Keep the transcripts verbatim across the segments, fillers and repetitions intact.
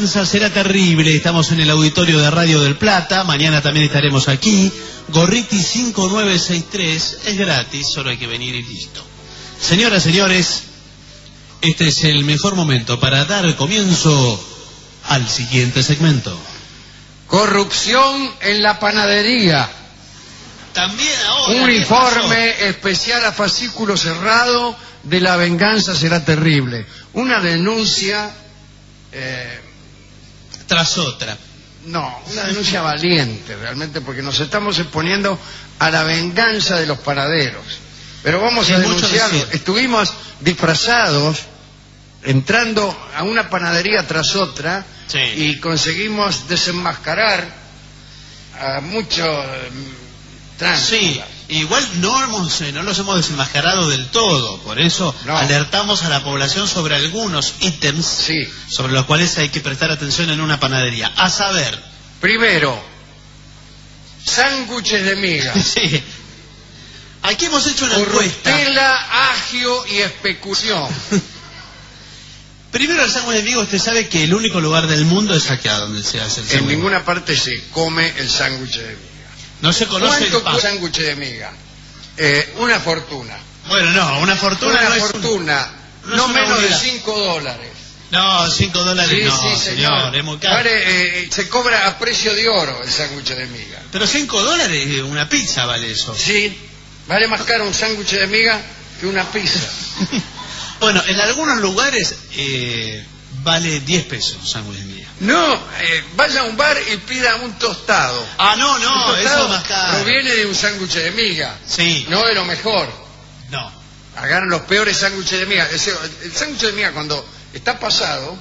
venganza será terrible. Estamos en el auditorio de Radio del Plata. Mañana también estaremos aquí. Gorriti cinco nueve seis tres. Es gratis, solo hay que venir y listo. Señoras, señores, este es el mejor momento para dar comienzo al siguiente segmento. Corrupción en la panadería. También ahora. Un informe especial a fascículo cerrado de La venganza será terrible. Una denuncia... Eh, tras otra. No, una denuncia valiente realmente, porque nos estamos exponiendo a la venganza de los panaderos. Pero vamos a denunciarlo. Estuvimos disfrazados, entrando a una panadería tras otra, sí, y conseguimos desenmascarar a muchos tránsfugas. Sí, igual no, hemos, no los hemos desenmascarado del todo, por eso no. Alertamos a la población sobre algunos ítems, sí, sobre los cuales hay que prestar atención en una panadería. A saber, primero, sándwiches de miga. Sí. Aquí hemos hecho una encuesta. Corruptela, agio y especución. Primero, el sándwich de miga, usted sabe que el único lugar del mundo es acá donde se hace el sándwich. En ninguna parte se come el sándwich de miga. No se conoce el pan. ¿Cuánto cuesta un sándwich de miga? Eh, una fortuna. Bueno, no, una fortuna una no fortuna, es un, no, no es menos unidad. de cinco dólares. No, cinco dólares sí, no, sí, señor, señor. Es muy caro. Vale, eh, se cobra a precio de oro el sándwich de miga. Pero cinco dólares, una pizza vale eso. Sí, vale más caro un sándwich de miga que una pizza. Bueno, en algunos lugares eh, vale diez pesos un sándwich de miga. No, eh, vaya a un bar y pida un tostado. Ah, no, no, eso es más caro. Proviene de un sándwich de miga. Sí. No de lo mejor. No. Agarran los peores sándwiches de miga. El sándwich de miga, cuando está pasado,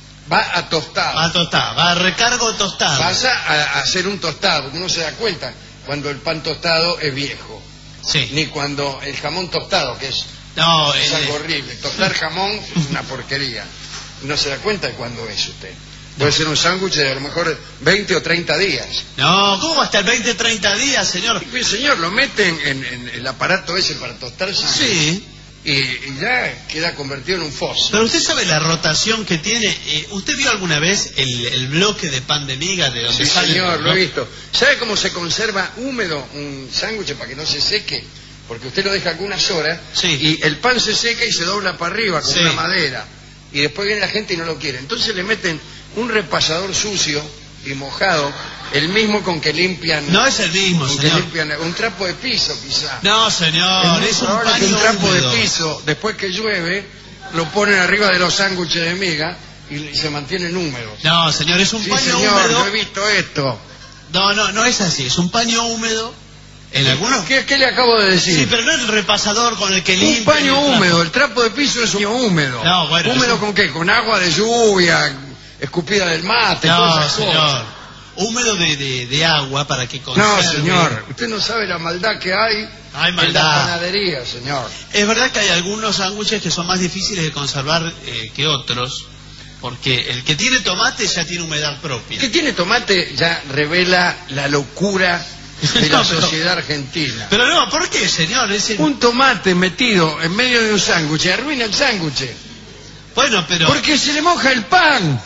va a tostado. Va a tostado, va a recargo tostado. Pasa a, a hacer un tostado. Uno se da cuenta cuando el pan tostado es viejo. Sí. Ni cuando el jamón tostado, que es, no, es eh, algo horrible. Tostar jamón es una porquería. No se da cuenta de cuándo es usted. Puede ser un sándwich de a lo mejor veinte o treinta días. No, ¿cómo va a estar veinte o treinta días, señor? Y, señor, lo meten en, en el aparato ese para tostarse. Sí. Y, y ya queda convertido en un fósil. Pero usted sabe la rotación que tiene. Eh, ¿Usted vio alguna vez el, el bloque de pan de miga de donde sí, sale? Sí, señor, ¿no? lo he visto. ¿Sabe cómo se conserva húmedo un sándwich para que no se seque? Porque usted lo deja algunas horas, sí, y el pan se seca y se dobla para arriba con sí. una madera. Y después viene la gente y no lo quiere. Entonces le meten un repasador sucio y mojado, el mismo con que limpian... No es el mismo, con señor. Que limpian un trapo de piso, quizá. No, señor, es, es un paño que un trapo húmedo. de piso, después que llueve, lo ponen arriba de los sándwiches de miga y se mantienen húmedos. No, señor, es un sí, paño señor, húmedo. Yo he visto esto. No, no, no es así, es un paño húmedo. En algunos... ¿Qué, ¿Qué le acabo de decir? Sí, pero no es el repasador con el que limpia. Un paño húmedo, el trapo de piso es un paño húmedo. No, bueno. ¿Húmedo es... con qué? Con agua de lluvia, escupida del mate, no, todas esas señor. cosas. Húmedo de, de, de agua para que conserve. No, señor, usted no sabe la maldad que hay, hay maldad. en la panadería, señor. Es verdad que hay algunos sándwiches que son más difíciles de conservar eh, que otros, porque el que tiene tomate ya tiene humedad propia. El que tiene tomate ya revela la locura de la no, pero, sociedad argentina. Pero no, ¿por qué, señor? Ese... Un tomate metido en medio de un sándwich arruina el sándwich. Bueno, pero... Porque se le moja el pan.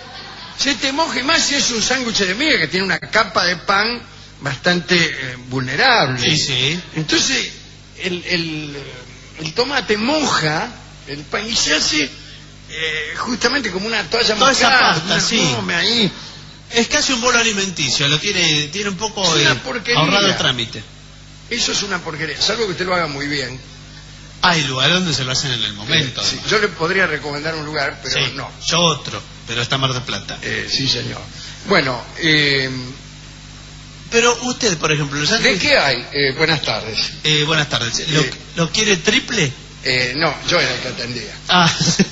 Se te moja, y más si es un sándwich de miga que tiene una capa de pan bastante eh, vulnerable. Sí, sí. Entonces, el, el, el tomate moja el pan y se hace eh, justamente como una toalla Toda mojada. Esa pasta, sí. Ahí. Es casi un bolo alimenticio, lo tiene, tiene un poco eh, ahorrado el trámite. Eso es una porquería, salvo que usted lo haga muy bien. Hay lugares donde se lo hacen en el momento. Eh, sí, yo le podría recomendar un lugar, pero sí, no. Yo otro, pero está Mar del Plata. Eh, sí, señor. Bueno, eh... pero usted, por ejemplo... ¿De sándwich... qué hay? Eh, buenas tardes. Eh, buenas tardes. ¿Lo, eh... ¿Lo quiere triple? Eh, no, yo era el que atendía. Ah,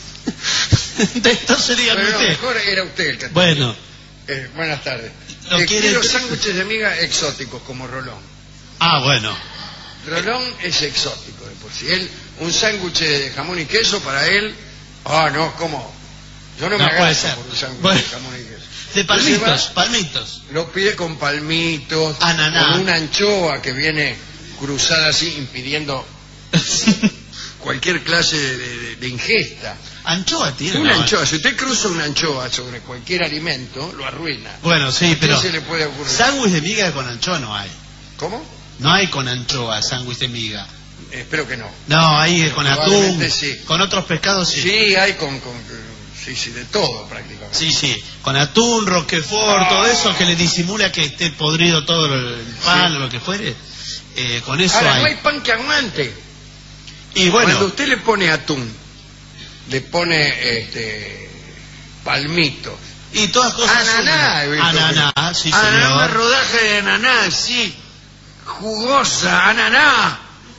de esto sería pero usted. No, mejor era usted el que atendía. Bueno. Eh, buenas tardes. ¿Lo eh, quiere quiero sándwiches de miga exóticos, como Rolón. Ah, bueno. Rolón es exótico de por sí. Él, un sándwich de jamón y queso para él... Ah, oh, no, ¿cómo? Yo no, no me agacho por un sándwich bueno, de jamón y queso. De palmitos, va, palmitos. Lo pide con palmitos, ananá, con una anchoa que viene cruzada así, impidiendo cualquier clase de, de, de ingesta. Anchoa tiene. Una no, anchoa, si usted cruza una anchoa sobre cualquier alimento, lo arruina. Bueno, sí, pero ¿Qué se le puede ocurrir? sándwich de miga con anchoa no hay. ¿Cómo? No hay con anchoa sándwich de miga. Eh, espero que no. No, hay con atún, sí. Con otros pescados sí. Sí, hay con, con sí, sí, de todo prácticamente. Sí, sí, con atún, roquefort, ah. todo eso que le disimula que esté podrido todo el pan sí. o lo que fuere. Eh, con eso Ahora, hay. no hay pan que aguante. Y bueno, cuando usted le pone atún, le pone este palmitos y todas cosas. Ananá, ananá, sí, ananá, señor. una rodaja de ananá, sí, jugosa, ananá,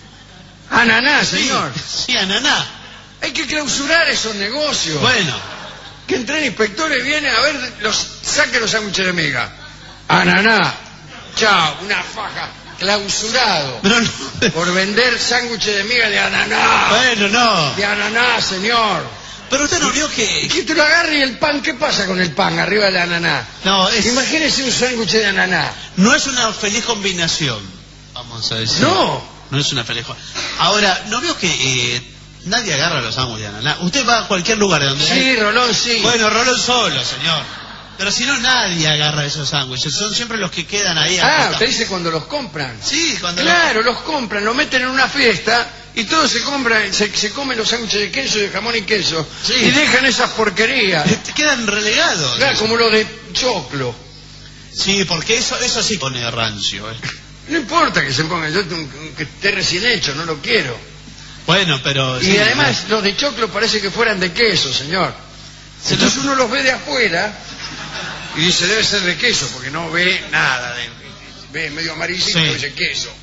ananá, señor. Sí, sí, ananá. Hay que clausurar esos negocios. Bueno, que entren inspectores, viene a ver, los saque los sándwiches de miga. Ananá, chao, una faja. Clausurado. Pero no. Por vender sándwiches de miga de ananá. Bueno, no. De ananá, señor. Pero usted no vio que... Que te lo agarre y el pan, ¿qué pasa con el pan arriba del ananá? No, es... Imagínese un sándwich de ananá. No es una feliz combinación, vamos a decir. No. No es una feliz combinación. Ahora, ¿no vio que eh, nadie agarra los sándwiches de ananá? Usted va a cualquier lugar de donde... Sí, hay... Rolón, sí. Bueno, Rolón solo, señor. Pero si no, nadie agarra esos sándwiches. Son siempre los que quedan ahí. Ah, usted dice cuando los compran. Sí, cuando Claro, los... los compran, los meten en una fiesta y todos se compran, se, se comen los sándwiches de queso, de jamón y queso. Sí. Y dejan esas porquerías. Quedan relegados. Claro, como los de choclo. Sí, porque eso eso sí pone rancio. ¿eh? No importa que se ponga, yo que esté recién hecho, no lo quiero. Bueno, pero... Y sí, además no. los de choclo parece que fueran de queso, señor. Se Entonces los... uno los ve de afuera y dice, debe ser de queso, porque no ve nada. De, ve medio amarillito y sí. dice queso.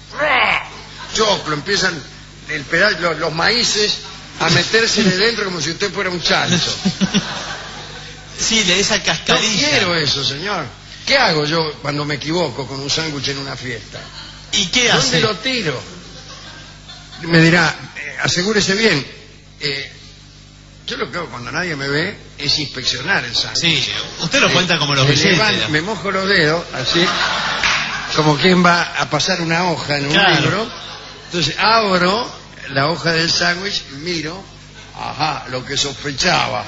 Choclo, empiezan el pedazo, los, los maíces a meterse de dentro como si usted fuera un chancho. Sí, de esa cascarilla. No quiero eso, señor. ¿Qué hago yo cuando me equivoco con un sándwich en una fiesta? ¿Y qué ¿Dónde hace? lo tiro? Me dirá, eh, asegúrese bien. Eh, yo lo que hago cuando nadie me ve es inspeccionar el sándwich. Sí, usted lo eh, cuenta como los me, billetes. levanto, me mojo los dedos, así, como quien va a pasar una hoja en un claro. libro. Entonces abro la hoja del sándwich, miro, ajá, lo que sospechaba.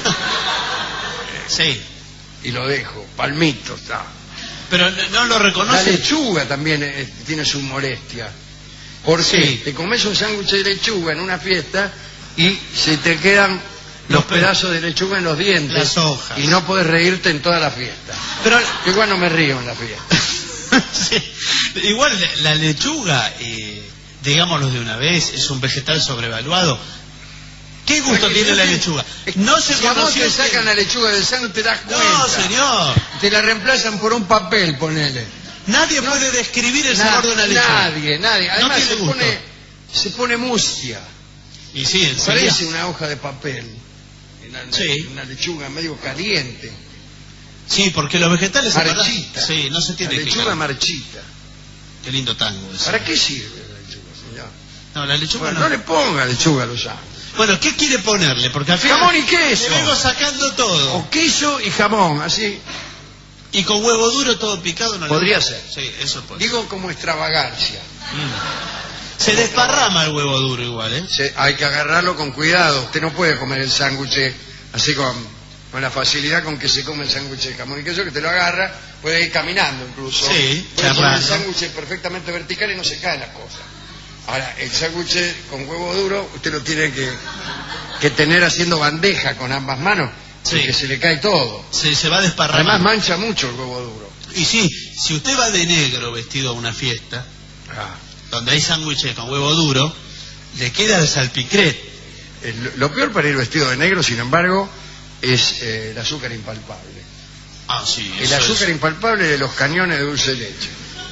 Sí. Y lo dejo, palmito está. Pero no, no lo La reconoce. lechuga también eh, tiene su molestia. ¿Por qué? Sí. Te comes un sándwich de lechuga en una fiesta y se te quedan los, los pedazos de lechuga en los dientes. Las hojas. Y no puedes reírte en toda la fiesta. Pero yo igual no me río en la fiesta. sí. Igual la lechuga, eh, digámoslo de una vez, es un vegetal sobrevaluado. ¿Qué gusto Porque tiene yo la te, lechuga? No se si a vos conoció te que... sacan la lechuga del sándwich te das cuenta. No, señor. Te la reemplazan por un papel, ponele. Nadie no, puede describir el sabor de una lechuga. Nadie, nadie. Además no se gusto. pone, se pone mustia. Y sí, en Parece serio. una hoja de papel. Una, Sí. una lechuga medio caliente. Sí, porque los vegetales... Marchita. Sí, no se tiene la que... lechuga marchita. Qué lindo tango ese. ¿Para qué sirve la lechuga, señor? No, la lechuga Bueno, no. no le ponga lechuga a los sándwiches. Bueno, ¿qué quiere ponerle? Porque al final... Jamón y queso. Le vengo sacando todo. O queso y jamón, así. Y con huevo duro todo picado no Podría le... ser. Sí, eso puede Digo como extravagancia. Mm. Se desparrama el huevo duro igual, ¿eh? Se, hay que agarrarlo con cuidado. Usted no puede comer el sándwich así con, con la facilidad con que se come el sándwich de jamón y queso, que te lo agarra, puede ir caminando incluso. Sí, puede comer el charlando. sándwich perfectamente vertical y no se cae la cosa. Ahora, el sándwich con huevo duro, usted lo tiene que, que tener haciendo bandeja con ambas manos, Sí. porque se le cae todo. Se, se va desparramando. Además mancha mucho el huevo duro. Y sí, si usted va de negro vestido a una fiesta, Ah. donde hay sándwiches con huevo duro, le queda el salpicret. El- lo peor para ir vestido de negro, sin embargo, es eh, el azúcar impalpable. Ah, sí. El eso azúcar es. impalpable de los cañones de dulce de leche.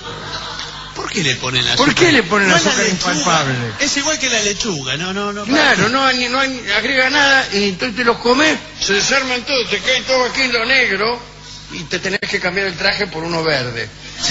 ¿Por qué le ponen azúcar? ¿Por qué le ponen No es la azúcar lechuga. impalpable? Es igual que la lechuga, no, no, no. Claro, no, hay- no hay- agrega nada y entonces te los comes, se desarman todos, te cae todo aquí en lo negro y te tenés que cambiar el traje por uno verde.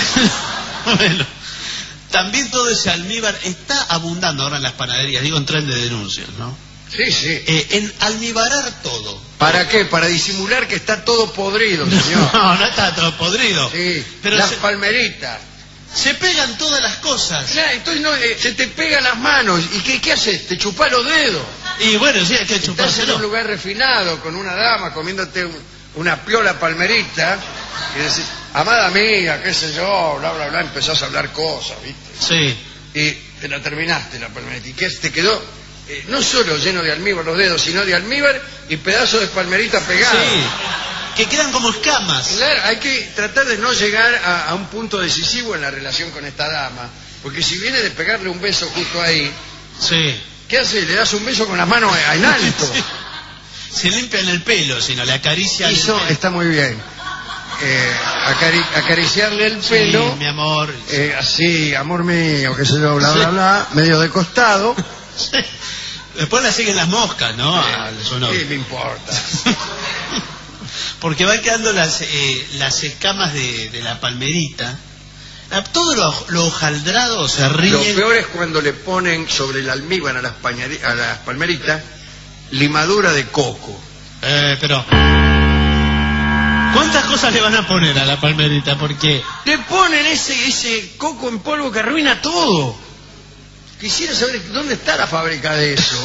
Bueno, también todo ese almíbar está abundando ahora en las panaderías, digo en tren de denuncias, ¿no? Sí, sí. Eh, en almibarar todo. ¿Para qué? Para disimular que está todo podrido, señor. No, no está todo podrido. Sí, Pero las se- palmeritas. Se pegan todas las cosas. Claro, entonces no, eh, se te pegan las manos. ¿Y qué, qué haces? Te chupás los dedos. Y bueno, sí, hay que Estás chupárselo. en un lugar refinado con una dama comiéndote un, una piola palmerita y decís, amada amiga, qué sé yo, bla, bla, bla, empezás a hablar cosas, ¿viste? Sí. Y te la terminaste la palmerita. ¿Y qué? Te quedó eh, no solo lleno de almíbar los dedos, sino de almíbar y pedazos de palmerita pegados. Sí. Que quedan como escamas. Claro, hay que tratar de no llegar a, a un punto decisivo en la relación con esta dama, porque si viene de pegarle un beso justo ahí, Sí. ¿qué hace? Le das un beso con las manos en alto. Sí. Se limpian el pelo, sino le acarician. Eso está muy bien. Eh, acari acariciarle el pelo. Sí, mi amor. Eh, así, amor mío, qué sé yo, bla, Sí. bla, bla, medio de costado. Sí. Después la siguen las moscas, ¿no? Eh, Al su novio. ¿Qué me importa? Porque van quedando las, eh, las escamas de, de la palmerita. La- todo lo, lo hojaldrado se Lo ríe. peor es cuando le ponen sobre el almíbar a las, pañari- a las palmeritas limadura de coco. Eh, pero... ¿Cuántas cosas le van a poner a la palmerita? Porque... Le ponen ese, ese coco en polvo que arruina todo. Quisiera saber dónde está la fábrica de eso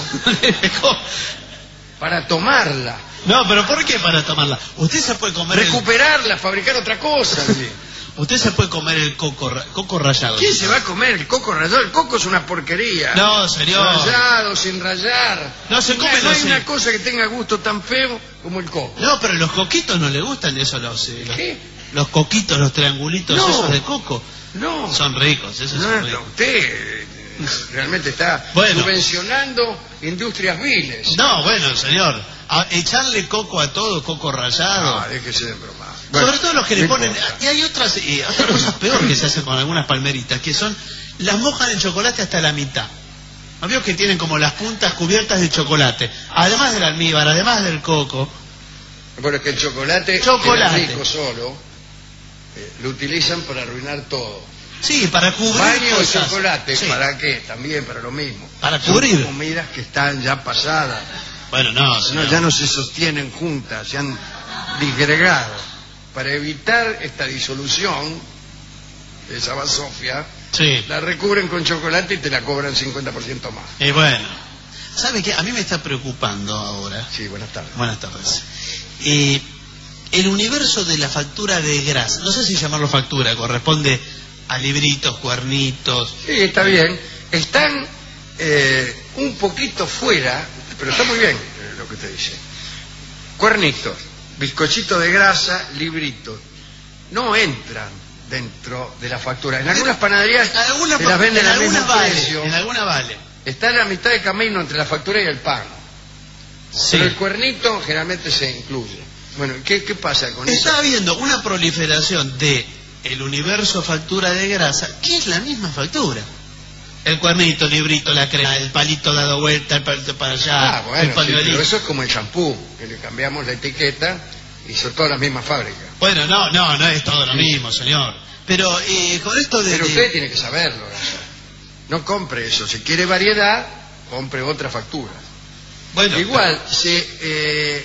para tomarla, No, pero ¿por qué para tomarla? Usted se puede comer el, recuperarla, fabricar otra cosa. ¿Sí? usted se puede comer el coco, ra- coco rallado. ¿Quién se va a comer el coco rallado? El coco es una porquería. No, señor. Rallado, sin rallar. No se come No hay los- una cosa que tenga gusto tan feo como el coco. No, pero los coquitos no le gustan eso, los, eh, los, ¿Qué? los coquitos, los triangulitos No. esos de coco. No. Son ricos, esos No, son no, ricos. usted eh, realmente está Bueno. subvencionando industrias viles. No, bueno, señor, a echarle coco a todo, coco rallado. No, déjese de broma. Sobre Bueno, todo los que le no ponen... importa. Y hay otras, eh, otras cosas peor que se hacen con algunas palmeritas, que son... Las mojan en chocolate hasta la mitad. ¿No veo que tienen como las puntas cubiertas de chocolate? Además del almíbar, además del coco. Bueno, es que el chocolate, Chocolate. que es rico solo, eh, lo utilizan para arruinar todo. Sí, para cubrir Baño de cosas. chocolate, Sí. ¿para qué? También para lo mismo. Para Son cubrir. comidas que están ya pasadas. Bueno, no, No, señor. ya no se sostienen juntas, se han disgregado. Para evitar esta disolución de esa basofia, Sí. la recubren con chocolate y te la cobran cincuenta por ciento más. Y bueno, ¿sabe qué? A mí me está preocupando ahora. Sí, buenas tardes. Buenas tardes. Eh, el universo de la factura de grasa, no sé si llamarlo factura, corresponde a libritos, cuernitos. Sí, está bien. Están eh, un poquito fuera, pero está muy bien eh, lo que te dice. Cuernitos, bizcochito de grasa, libritos. No entran dentro de la factura. En algunas panaderías En alguna, te las venden en al mismo alguna vale, precio. en alguna vale. Está en la mitad de camino entre la factura y el pan. Sí. Pero el cuernito generalmente se incluye. Bueno, ¿qué, qué pasa con eso? Está habiendo una proliferación de el universo factura de grasa, que es la misma factura. El cuernito, el librito, la crema, el palito dado vuelta, el palito para allá, Ah, bueno, el sí, pañuelito. pero eso es como el champú, que le cambiamos la etiqueta y son todas las mismas fábricas. Bueno, no, no, no es todo lo mismo, señor. Pero eh, con esto de... Pero de- usted tiene que saberlo. Eso. No compre eso. Si quiere variedad, compre otra factura. Bueno, Igual, se, eh,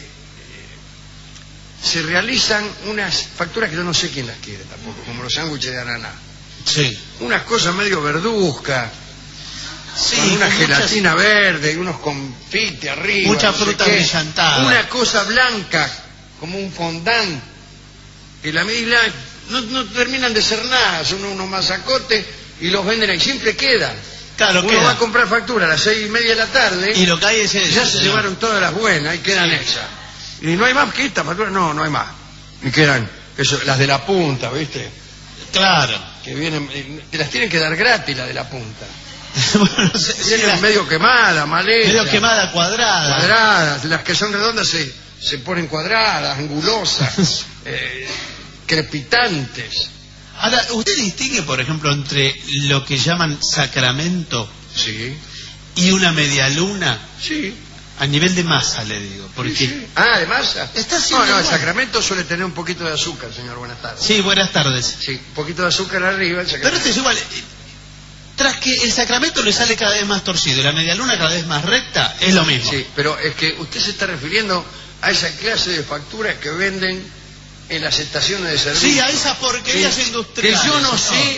se realizan unas facturas que yo no sé quién las quiere tampoco, como los sándwiches de ananá. Sí. Unas cosas medio verduzca, Sí, con una con gelatina verde y unos confites arriba. Mucha no sé fruta qué. brillantada. Una cosa blanca, como un fondant, que la misma no, no terminan de ser nada, son unos masacotes y los venden ahí, siempre quedan. Claro, Uno queda. va a comprar factura a las seis y media de la tarde Y lo que hay es eso, ya se señor. llevaron todas las buenas y quedan Sí. esas. Y no hay más que esta factura, no, no hay más. Y quedan eso, las de la punta, ¿viste? Claro. Que vienen, eh, te las tienen que dar gratis las de la punta. Bueno, se- se Vienen la- medio quemada, mal hecha, medio quemada, cuadrada. cuadradas, las que son redondas se, se ponen cuadradas, angulosas, eh, crepitantes. Ahora, ¿usted distingue, por ejemplo, entre lo que llaman sacramento Sí, y una medialuna? sí. A nivel de masa, le digo. Porque... sí, sí. Ah, además. Está no, haciendo no, el igual. sacramento suele tener un poquito de azúcar, señor. Buenas tardes. Sí, buenas tardes. Sí, un poquito de azúcar arriba. El Pero sacramento. este es igual. eh, Tras que el sacramento le sale cada vez más torcido y la medialuna cada vez más recta, es lo mismo. Sí, pero es que usted se está refiriendo a esa clase de facturas que venden en las estaciones de servicio. Sí, a esas porquerías que, industriales. que yo no señor. sé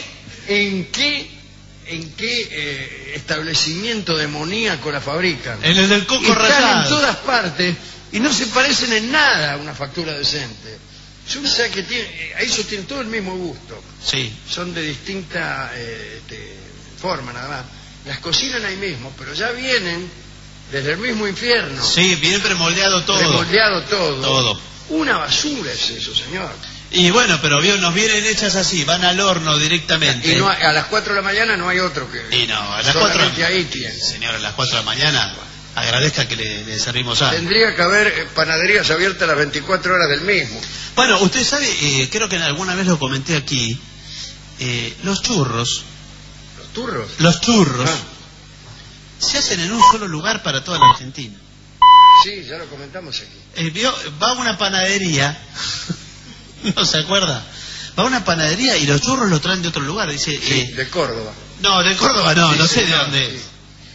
en qué, en qué eh, establecimiento demoníaco la fabrican. En el del coco rallado. Están en todas partes y no se parecen en nada a una factura decente. Yo sé que tiene, a eso tienen todo el mismo gusto. Sí. Son de distinta eh, este, forma nada más. Las cocinan ahí mismo, pero ya vienen desde el mismo infierno. Sí, viene premoldeado todo. Premoldeado todo. Todo. Una basura es eso, señor. Y bueno, pero vio, nos vienen hechas así, van al horno directamente. Y no, a las cuatro de la mañana no hay otro que... Y no, a las solamente cuatro... ahí tiene. Señor, a las cuatro de la mañana, agradezca que le, le servimos algo. Tendría que haber eh, panaderías abiertas las veinticuatro horas del mismo. Bueno, usted sabe, eh, creo que alguna vez lo comenté aquí, eh, los churros... ¿Los turros? Los churros Ah. se hacen en un solo lugar para toda la Argentina. Sí, ya lo comentamos aquí. Eh, vio, va a una panadería, ¿no se acuerda? Va a una panadería y los churros los traen de otro lugar. Dice, Sí, eh, de Córdoba. no, de Córdoba no, Sí, no sí, sé de no, dónde sí. es.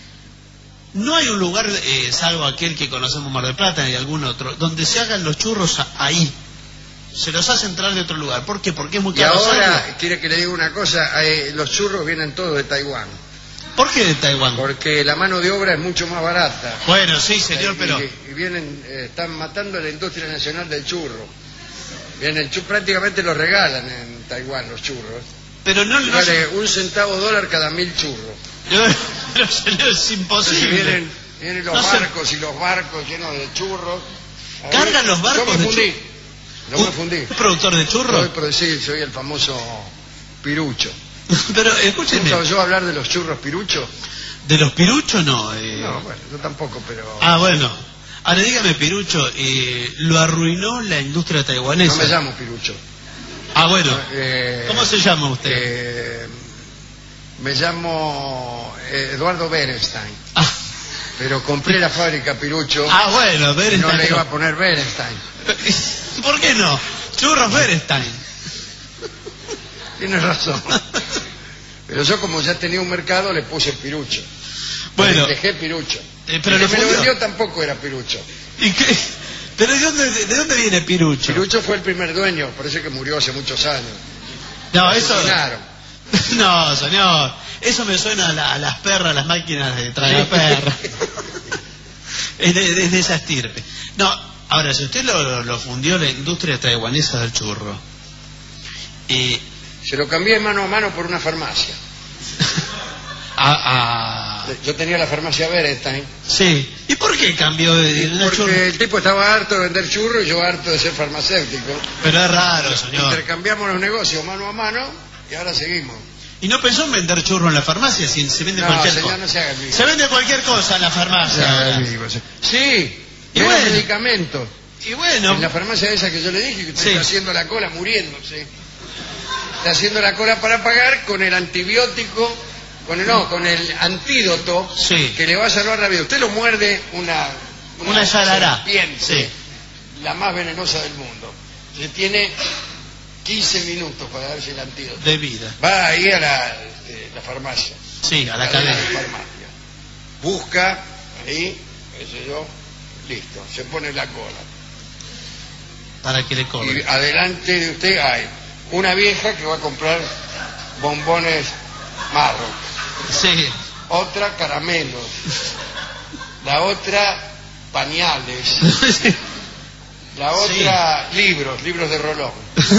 No hay un lugar, eh, salvo aquel que conocemos Mar del Plata y algún otro, donde se hagan los churros a- ahí. Se los hacen traer de otro lugar. ¿Por qué? Porque es muy Y caro ahora, hacerlo. quiere que le diga una cosa, eh, los churros vienen todos de Taiwán, ¿Por qué de Taiwán? porque la mano de obra es mucho más barata. Bueno, sí, señor, Eh, pero... Y, y vienen, eh, están matando a la industria nacional del churro. Vienen, el chu- prácticamente los regalan en Taiwán los churros. Pero no... no Vale un centavo dólar cada mil churros. pero, señor, es Entonces imposible. vienen, vienen los No se- barcos y los barcos llenos de churros. Ahí- ¿Cargan los barcos Yo me de fundí. churros? Yo me ¿Un- fundí. ¿Un productor de churros? Soy, por decir, soy el famoso pirucho. Pero escúcheme, ¿Nunca oyó hablar de los churros pirucho? de los piruchos no. eh. No, bueno, yo tampoco, pero... Ah, bueno. Ahora dígame, Pirucho, eh, ¿lo arruinó la industria taiwanesa? No me llamo pirucho. Ah, bueno. Eh, ¿Cómo se llama usted? eh, me llamo eh, Eduardo Berenstein, Ah, pero compré la fábrica Pirucho ah, bueno, y Berenstein. no le iba a poner Berenstein. ¿Por qué no? Churros Berenstein. Tienes razón. Pero yo, como ya tenía un mercado, le puse Pirucho. Bueno. Le dejé Pirucho. Eh, pero el lo que me lo fundió. vendió tampoco era Pirucho. ¿Y qué? ¿Pero de dónde, de dónde viene Pirucho? Pirucho fue el primer dueño, parece que murió hace muchos años. No, eso... Asesinaron. No, señor. Eso me suena a, la- a las perras, a las máquinas de tragaperras. Es de, de- de esa estirpe. No, ahora, si usted lo, lo fundió la industria taiwanesa del churro, y Se lo cambié mano a mano por una farmacia. a, a- Yo tenía la farmacia Berenstein. sí. ¿Y por qué cambió de, de una churro? Porque el tipo estaba harto de vender churros y yo harto de ser farmacéutico. Pero es raro, señor. Intercambiamos los negocios mano a mano y ahora seguimos. ¿Y no pensó en vender churro en la farmacia si se vende No, cualquier señor, cosa? no se haga el vivo. Se vende cualquier cosa en la farmacia. Se haga ahora. el vivo, sí. Sí, Y y bueno. medicamentos. Y bueno, En la farmacia esa que yo le dije, que usted Sí. está haciendo la cola muriéndose. Está haciendo la cola para pagar con el antibiótico, con el, no, con el antídoto Sí. que le va a salvar la vida. Usted lo muerde una... Una yarará. serpiente, Sí. la más venenosa del mundo. Usted tiene quince minutos para darse el antídoto. de vida. Va ahí a la, este, la farmacia. Sí, a la cadena cadena. de farmacia. Busca ahí, qué sé yo, listo, se pone la cola. Para que le Y cobre. adelante de usted hay una vieja que va a comprar bombones marros, Sí. otra caramelos, la otra pañales, la otra libros, libros de rolón.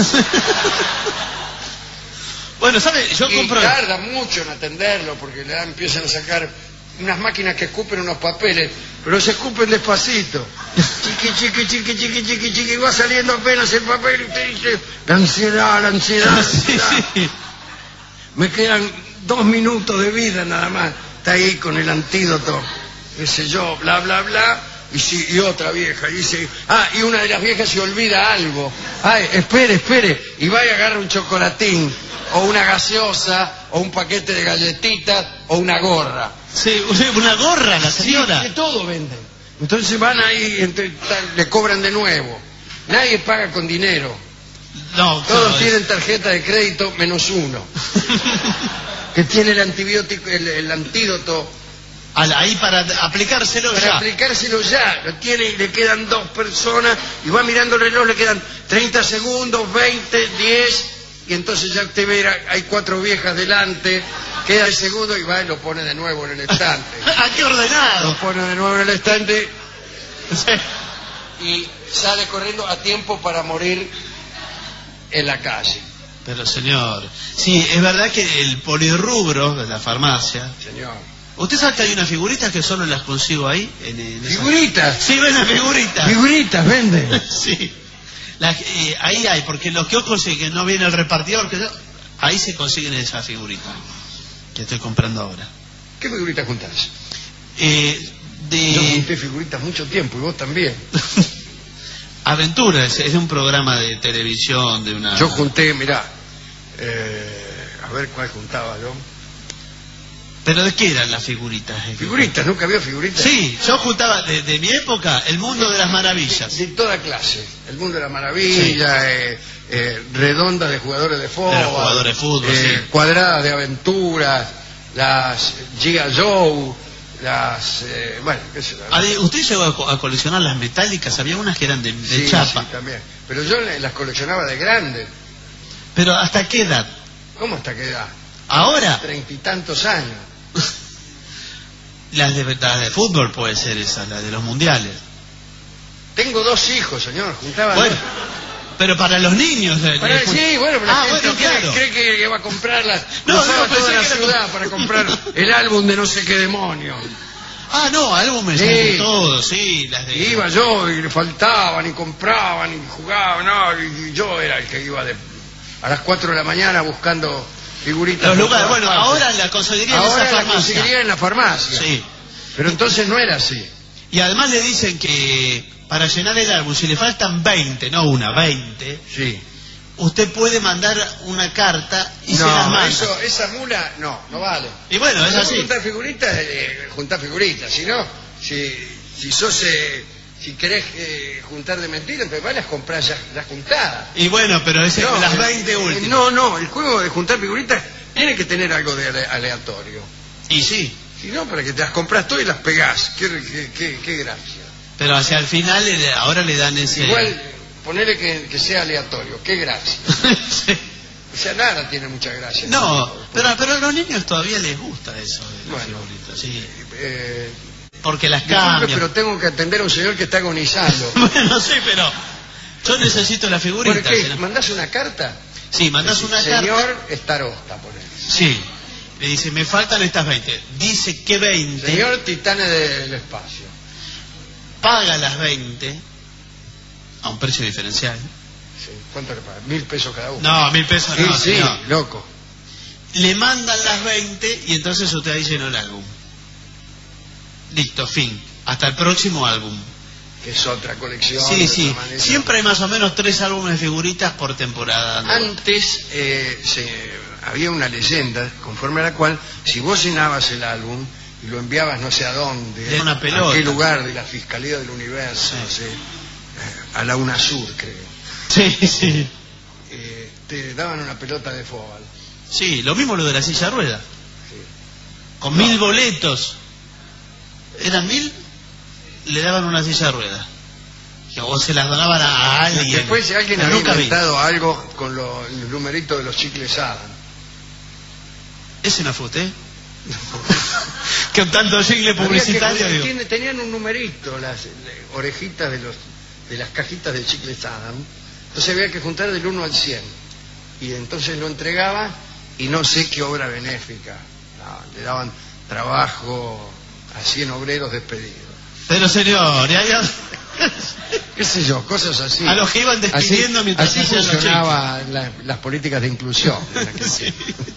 Bueno, ¿sabe? Yo Y compro... tarda mucho en atenderlo porque le dan- empiezan a sacar unas máquinas que escupen unos papeles, pero se escupen despacito. Chiqui, chiqui, chiqui, chiqui, chiqui, chiqui, va saliendo apenas el papel y usted dice, la ansiedad, la ansiedad, la Sí, ansiedad. sí. Me quedan dos minutos de vida nada más. Está ahí con el antídoto, qué sé yo, bla, bla, bla. Y, si, y otra vieja y dice, ah, y una de las viejas se olvida algo. Ay, espere, espere. Y va y agarra un chocolatín, o una gaseosa, o un paquete de galletitas, o una gorra. Sí, una gorra la Sí, señora. de todo venden. Entonces van ahí, entre, tal, le cobran de nuevo. Nadie paga con dinero. No, Todos no, tienen tarjeta de crédito menos uno, que tiene el antibiótico, el, el antídoto Al- ahí para aplicárselo para ya. aplicárselo ya. Lo tiene y le quedan dos personas y va mirando el reloj, le quedan treinta segundos, veinte, diez, y entonces ya usted ve, hay cuatro viejas delante, queda el segundo y va y lo pone de nuevo en el estante. ¡Ah, qué ordenado! Lo pone de nuevo en el estante y sale corriendo a tiempo para morir en la calle. Pero señor, sí, es verdad que el polirrubro de la farmacia... Señor. ¿Usted sabe que hay unas figuritas que solo las consigo ahí? En, en ¿Figuritas? Esa... Sí, venden figuritas. ¿Figuritas venden? Sí. La, eh, ahí hay, porque los kioscos que no viene el repartidor, que ahí se consiguen esas figuritas que estoy comprando ahora. ¿Qué figuritas juntás? Eh, de... Yo junté figuritas mucho tiempo y vos también. Aventuras, es de un programa de televisión, de una... Yo junté, mirá, eh, a ver cuál juntaba yo. ¿Pero de qué eran las figuritas? ¿Figuritas? ¿Nunca había figuritas? Sí, yo juntaba, de, de mi época, El Mundo de las Maravillas. De, de toda clase. El Mundo de las Maravillas, sí. eh, eh, redonda de jugadores de fútbol. De jugadores de fútbol, eh, sí. Cuadradas de aventuras, las G I Joe, las... Eh, bueno, qué sé yo. ¿Usted llegó a, co a coleccionar las metálicas? Había unas que eran de, de sí, chapa. Sí, también. Pero yo las coleccionaba de grande. ¿Pero hasta qué edad? ¿Cómo hasta qué edad? ¿Ahora? Treinta y tantos años. Las de, las de fútbol puede ser esas, las de los mundiales. Tengo dos hijos, señor, juntaba bueno, dos. Pero para los niños... De, para, de... Sí, bueno, pero ah, la gente bueno, cree, claro. cree que, que va a comprarlas. No, no, toda la que ciudad era... para comprar el álbum de no sé qué demonio. Ah, no, álbumes sí. de todo, sí. Las de... Iba yo y le faltaban y compraban y jugaban, no, y yo era el que iba de, a las cuatro de la mañana buscando figuritas. Los lugares, bueno, partes. Ahora la conseguiría en ahora esa farmacia. la conseguiría en la farmacia. Sí. Pero entonces no era así. Y además le dicen que para llenar el álbum, si le faltan veinte, no una, veinte, sí. usted puede mandar una carta y no, se las manda. Eso, esa mula, no, no vale. Y bueno, es así. Juntar figuritas, eh, juntar figuritas, si no, si, si sos, eh, si querés eh, juntar de mentiras, entonces vas a las comprar ya, las juntadas. Y bueno, pero es no, las eh, veinte últimas. No, no, el juego de juntar figuritas tiene que tener algo de aleatorio. Y sí. Si no, para que te las compras todas y las pegás. Qué, qué, qué, qué gracia. Pero hacia el final, ahora le dan ese... Igual, ponele que, que sea aleatorio. Qué gracia. Sí. O sea, nada tiene mucha gracia. No, ¿no? pero, pero a los niños todavía les gusta eso de bueno, figuritas, sí. Eh, Porque las disculpe, cambian. pero tengo que atender a un señor que está agonizando. Bueno, sí, pero yo necesito la figurita. ¿Por qué? ¿no? ¿Mandás una carta? Sí, mandás una señor carta. Señor Estarosta, por él. Sí. Le dice, me faltan estas veinte. Dice que veinte. Señor Titanes del Espacio. Paga las veinte a un precio diferencial. Sí. ¿Cuánto le paga? Mil pesos cada uno. No, mil pesos sí, no. Sí, no. loco. Le mandan las veinte y entonces usted ahí llenó el álbum. Listo, fin. Hasta el próximo álbum. Que es otra colección. Sí, sí. Siempre hay más o menos tres álbumes de figuritas por temporada. Antes eh, se... había una leyenda conforme a la cual si vos llenabas el álbum y lo enviabas no sé a dónde, de una pelota. a qué lugar de la Fiscalía del Universo, sí. no sé, a la UNASUR creo. Sí, sí. Eh, te daban una pelota de fútbol. Sí, lo mismo lo de la silla rueda. Sí. Con no. mil boletos. ¿Eran mil? Le daban una silla rueda. O se las donaban a alguien. Después si alguien había inventado vi. algo con lo, el numerito de los chicles Adam. ¿Ese no fue usted? Que tanto chicle publicitario. Que, tiene, tenían un numerito las, las orejitas de los de las cajitas de chicles Adam. Entonces había que juntar del uno al cien. Y entonces lo entregaba y no sé qué obra benéfica. No, le daban trabajo a cien obreros despedidos. Pero señor, ya, ya... qué sé yo, cosas así. A los que iban despidiendo así, mientras así funcionaban la, las políticas de inclusión. Sí.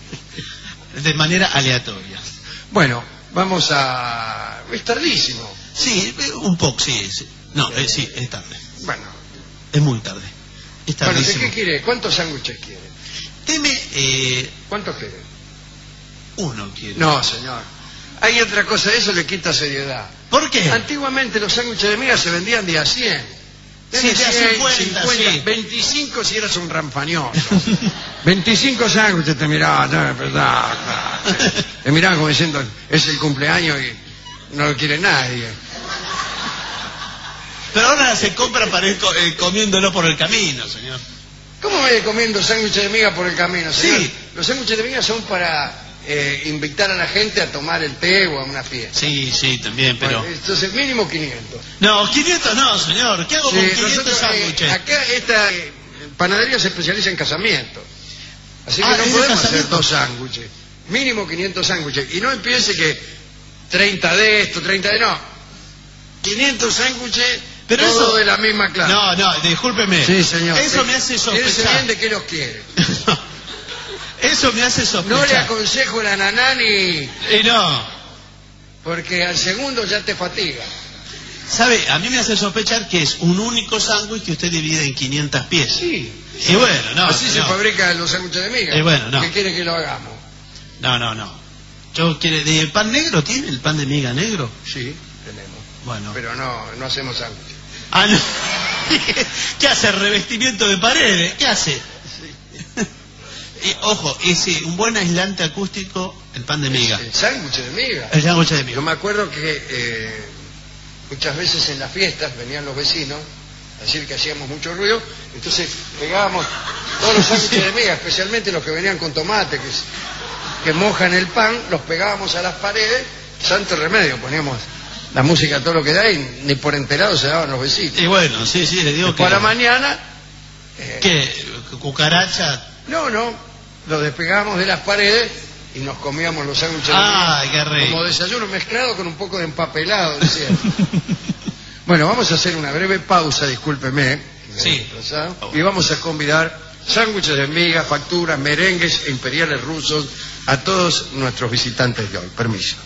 De manera aleatoria. Bueno, vamos a... Es tardísimo. Sí, un poco, sí. sí. No, eh, sí, es tarde. Bueno. Es muy tarde. Es tardísimo. Bueno, ¿de qué quiere? ¿Cuántos sándwiches quiere? Deme... Eh... ¿Cuántos quiere? Uno quiere. No, señor. Hay otra cosa, eso le quita seriedad. ¿Por qué? Antiguamente los sándwiches de miga se vendían de a cien. Sí, de a cincuenta, cincuenta, sí. veinticinco si eras un rampañoso. veinticinco sándwiches te miraban, no es verdad. Te miraban como diciendo, es el cumpleaños y no lo quiere nadie. Pero ahora se compra para ir co eh, comiéndolo por el camino, señor. ¿Cómo me comiendo sándwiches de miga por el camino, señor? Sí. Los sándwiches de miga son para eh, invitar a la gente a tomar el té o a una fiesta. Sí, sí, también, pero... Bueno, entonces, mínimo quinientos. No, quinientos no, señor. ¿Qué hago Sí, con quinientos nosotros, sándwiches? eh, acá esta eh, panadería se especializa en casamientos. Así que Ah, no ¿es de podemos hacer casamiento? dos sándwiches. Mínimo quinientos sándwiches. Y no empiece que treinta de esto, treinta de... No. quinientos sándwiches, Pero todo eso... de la misma clase. No, no, discúlpeme. Sí, señor. Eso Sí. me hace Piense bien sospechar. de qué los quiere. Eso me hace sospechar. No le aconsejo el ananá ni... Y no. Porque al segundo ya te fatiga. ¿Sabe? A mí me hace sospechar que es un único sándwich que usted divide en quinientas piezas. Sí. Y bueno, no. Así se no. fabrican los sándwiches de miga. Y bueno, no. ¿Qué quiere que lo hagamos? No, no, no. Yo quiere de pan negro, ¿tiene el pan de miga negro? Sí, tenemos. Bueno. Pero no, no hacemos sándwiches. Ah, no. ¿Qué hace? Revestimiento de paredes. ¿Qué hace? Y, ojo, es eh, un buen aislante acústico el pan de miga. El sándwich de miga. El sándwich de miga. Yo me acuerdo que eh, muchas veces en las fiestas venían los vecinos a decir que hacíamos mucho ruido, entonces pegábamos todos los sándwiches de miga, especialmente los que venían con tomate, que, que mojan el pan, los pegábamos a las paredes, santo remedio, poníamos la música a todo lo que da y ni por enterado se daban los vecinos. Y bueno, sí, sí, le digo que... Para mañana... Eh, ¿Qué? ¿Cucaracha? No, no, lo despegábamos de las paredes y nos comíamos los sándwiches de Ah, miga qué rico. como desayuno mezclado con un poco de empapelado, decía. Bueno, vamos a hacer una breve pausa, discúlpeme, Sí. y vamos a convidar sándwiches de miga, facturas, merengues e imperiales rusos a todos nuestros visitantes de hoy. Permiso.